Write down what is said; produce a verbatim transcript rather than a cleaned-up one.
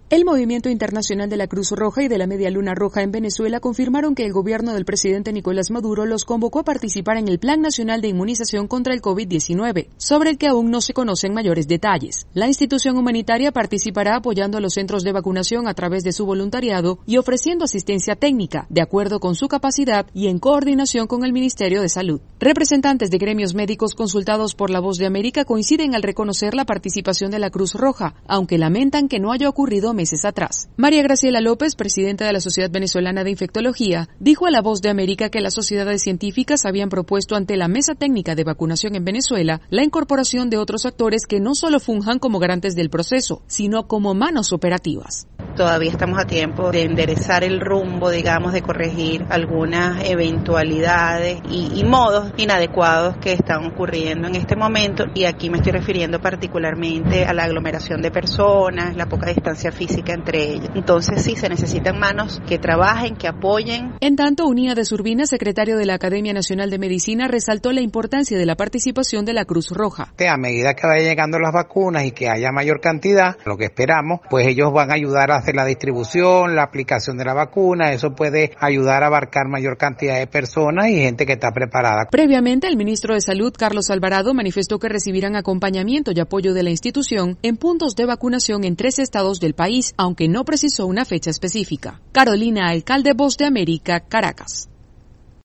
El Movimiento Internacional de la Cruz Roja y de la Media Luna Roja en Venezuela confirmaron que el gobierno del presidente Nicolás Maduro los convocó a participar en el Plan Nacional de Inmunización contra el COVID diecinueve, sobre el que aún no se conocen mayores detalles. La institución humanitaria participará apoyando a los centros de vacunación a través de su voluntariado y ofreciendo asistencia técnica, de acuerdo con su capacidad y en coordinación con el Ministerio de Salud. Representantes de gremios médicos consultados por La Voz de América coinciden al reconocer la participación de la Cruz Roja, aunque lamentan que no haya ocurrido meses atrás. María Graciela López, presidenta de la Sociedad Venezolana de Infectología, dijo a La Voz de América que las sociedades científicas habían propuesto ante la Mesa Técnica de Vacunación en Venezuela la incorporación de otros actores que no solo funjan como garantes del proceso, sino como manos operativas. Todavía estamos a tiempo de enderezar el rumbo, digamos, de corregir algunas eventualidades y, y modos inadecuados que están ocurriendo en este momento, y aquí me estoy refiriendo particularmente a la aglomeración de personas, la poca distancia física entre ellos. Entonces sí, se necesitan manos que trabajen, que apoyen. En tanto, Unía de Zurbina, secretario de la Academia Nacional de Medicina, resaltó la importancia de la participación de la Cruz Roja. A medida que vayan llegando las vacunas y que haya mayor cantidad, lo que esperamos, pues ellos van a ayudar a hacer la distribución, la aplicación de la vacuna. Eso puede ayudar a abarcar mayor cantidad de personas y gente que está preparada. Previamente, el ministro de Salud, Carlos Alvarado, manifestó que recibirán acompañamiento y apoyo de la institución en puntos de vacunación en tres estados del país, aunque no precisó una fecha específica. Carolina Alcalde, Voz de América, Caracas.